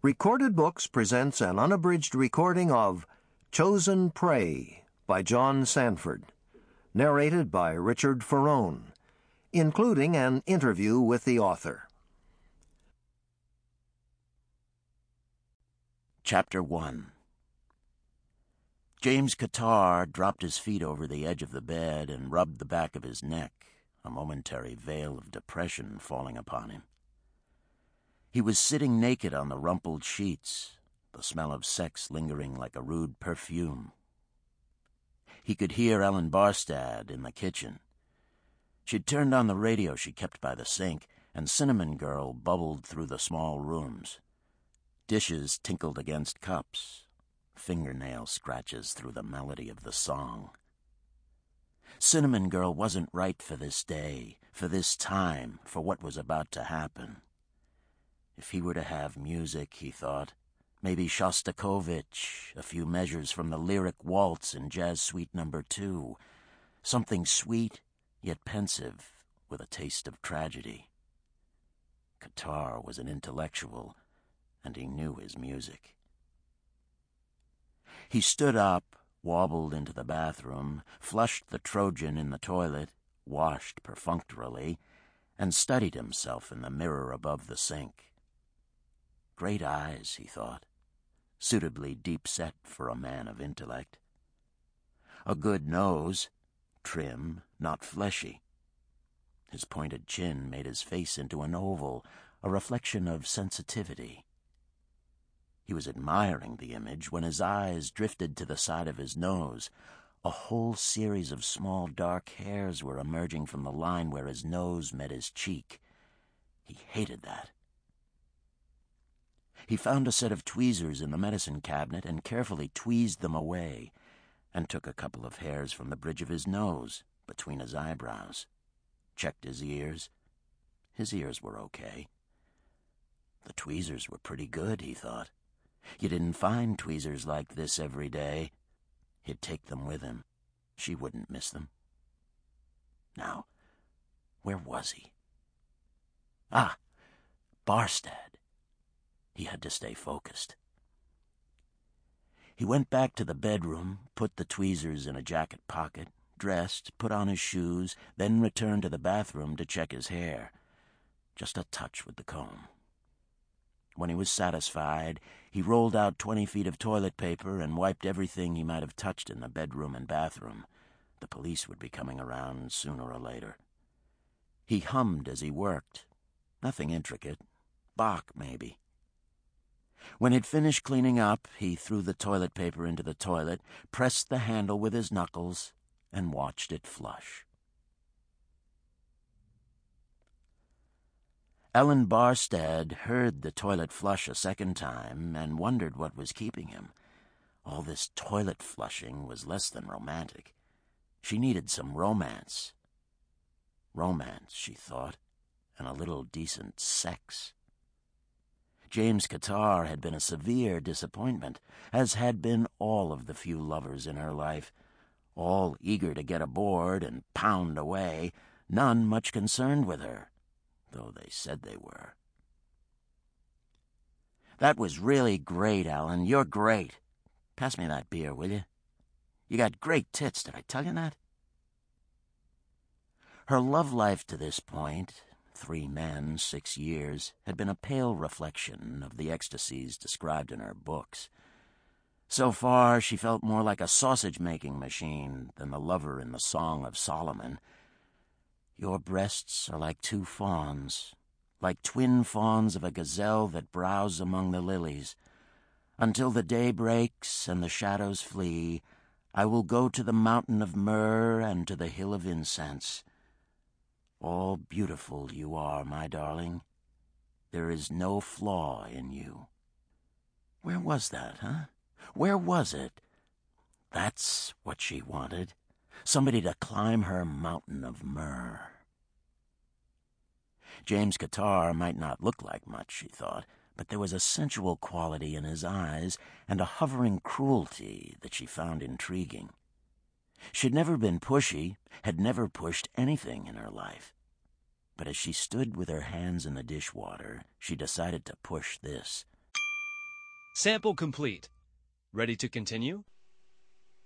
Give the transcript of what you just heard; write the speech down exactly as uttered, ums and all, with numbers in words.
Recorded Books presents an unabridged recording of Chosen Prey by John Sanford, narrated by Richard Ferrone, including an interview with the author. Chapter one. James Catarrh dropped his feet over the edge of the bed and rubbed the back of his neck, a momentary veil of depression falling upon him. He was sitting naked on the rumpled sheets, the smell of sex lingering like a rude perfume. He could hear Ellen Barstad in the kitchen. She'd turned on the radio she kept by the sink, and Cinnamon Girl bubbled through the small rooms. Dishes tinkled against cups, fingernail scratches through the melody of the song. Cinnamon Girl wasn't right for this day, for this time, for what was about to happen. If he were to have music, he thought, maybe Shostakovich, a few measures from the lyric waltz in Jazz Suite Number Two, something sweet yet pensive with a taste of tragedy. Catarrh was an intellectual, and he knew his music. He stood up, wobbled into the bathroom, flushed the Trojan in the toilet, washed perfunctorily, and studied himself in the mirror above the sink. Great eyes, he thought, suitably deep-set for a man of intellect. A good nose, trim, not fleshy. His pointed chin made his face into an oval, a reflection of sensitivity. He was admiring the image when his eyes drifted to the side of his nose. A whole series of small dark hairs were emerging from the line where his nose met his cheek. He hated that. He found a set of tweezers in the medicine cabinet and carefully tweezed them away, and took a couple of hairs from the bridge of his nose, between his eyebrows. Checked his ears. His ears were okay. The tweezers were pretty good, he thought. You didn't find tweezers like this every day. He'd take them with him. She wouldn't miss them. Now, where was he? Ah, Barstad. He had to stay focused. He went back to the bedroom, put the tweezers in a jacket pocket, dressed, put on his shoes, then returned to the bathroom to check his hair. Just a touch with the comb. When he was satisfied, he rolled out twenty feet of toilet paper and wiped everything he might have touched in the bedroom and bathroom. The police would be coming around sooner or later. He hummed as he worked. Nothing intricate. Bach, maybe. When he'd finished cleaning up, he threw the toilet paper into the toilet, pressed the handle with his knuckles, and watched it flush. Ellen Barstad heard the toilet flush a second time and wondered what was keeping him. All this toilet flushing was less than romantic. She needed some romance. Romance, she thought, and a little decent sex. James Catarrh had been a severe disappointment, as had been all of the few lovers in her life, all eager to get aboard and pound away, none much concerned with her, though they said they were. "That was really great, Ellen. You're great. Pass me that beer, will you? You got great tits, did I tell you that?" Her love life to this point, three men, six years, had been a pale reflection of the ecstasies described in her books. So far, she felt more like a sausage-making machine than the lover in the Song of Solomon. "Your breasts are like two fawns, like twin fawns of a gazelle that browse among the lilies. Until the day breaks and the shadows flee, I will go to the mountain of myrrh and to the hill of incense. All beautiful you are, my darling. There is no flaw in you." Where was that, huh? Where was it? That's what she wanted. Somebody to climb her mountain of myrrh. James Catarrh might not look like much, she thought, but there was a sensual quality in his eyes and a hovering cruelty that she found intriguing. She'd never been pushy, had never pushed anything in her life. But as she stood with her hands in the dishwater, she decided to push this. Sample complete. Ready to continue?